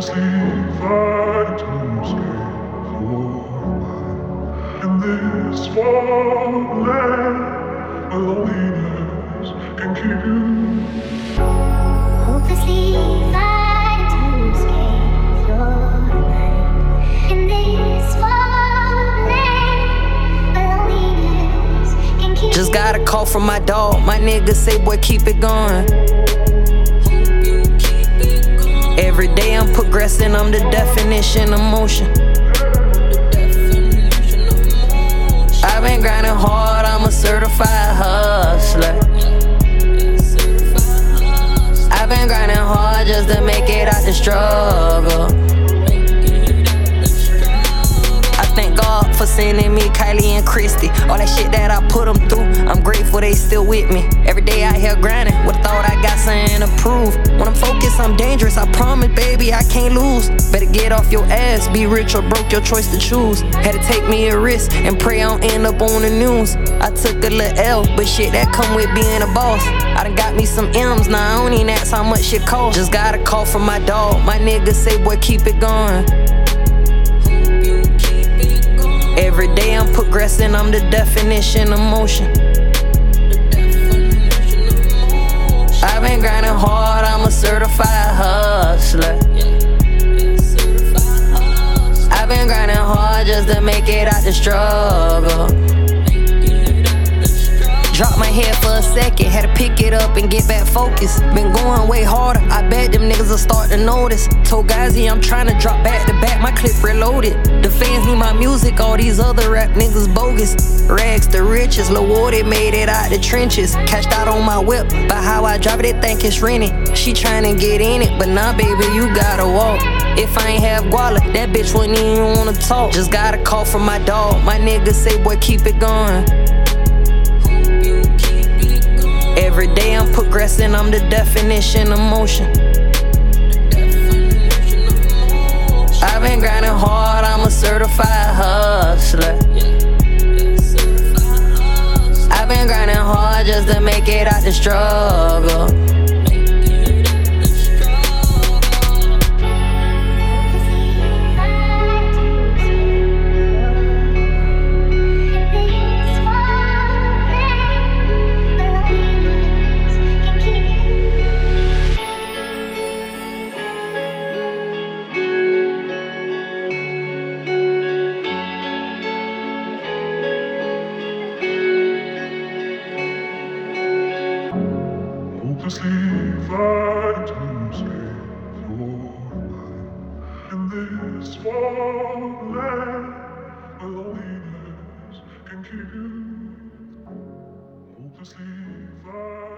Hopelessly fighting to escape your mind. In this small land where loneliness can keep you. Hopelessly fighting to escape your mind. In this small land where loneliness can keep you. Just got a call from my dog. My niggas say, boy, keep it going. Every day I'm progressing, I'm the definition of motion. I've been grinding hard, I'm a certified hustler. I've been grinding hard just to make it out the struggle. I thank God for sending me Kylie and Christy. All that shit that I put them through, I'm grateful they still with me. Every day out here grinding, would've thought I got something to prove. When I'm focused, I'm dangerous, I promise, baby, I can't lose. Better get off your ass, be rich or broke, your choice to choose. Had to take me a risk and pray I don't end up on the news. I took a little L, but shit, that come with being a boss. I done got me some M's, now I don't even ask how much shit cost. Just got a call from my dog, my niggas say, boy, keep it going. Every day I'm progressing, I'm the definition of motion. I've been grinding hard, I'm a certified hustler. I've been grinding hard just to make it out the struggle. Dropped my head for a second, had to pick it up and get back focused. Been going way harder, I bet them niggas will start to notice. Told Gazi I'm trying to drop back to back, my clip reloaded. The fans need my music, all these other rap niggas bogus. Rags to riches, Lil Woody made it out the trenches. Cashed out on my whip, by how I drive it, they think it's rented. She tryna get in it, but nah baby, you gotta walk. If I ain't have guala, that bitch wouldn't even wanna talk. Just got a call from my dog, my niggas say, boy, keep it going. Every day I'm progressing, I'm the definition of motion. I've been grinding hard, I'm a certified hustler. I've been grinding hard just to make it out the struggle. Hopelessly fighting to escape your mind. In this small land where loneliness can keep you. Hopelessly fighting.